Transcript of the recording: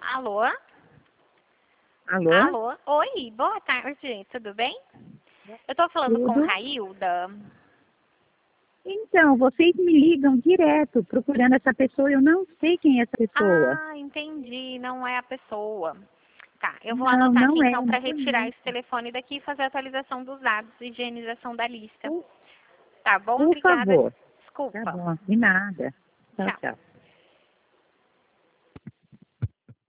Alô? Alô? Alô? Oi, boa tarde, tudo bem? Eu tô falando com Tudo? Railda. Então, vocês me ligam direto procurando essa pessoa. Eu não sei quem é essa pessoa. Ah, entendi, não é a pessoa. Tá, eu vou Não, anotar aqui não é, então não para retirar conheço. esse telefone daqui e fazer a atualização dos dados e higienização da lista. Por, Tá bom? por Obrigada. favor. Tá Desculpa. bom, de nada. Tchau, Tchau. tchau.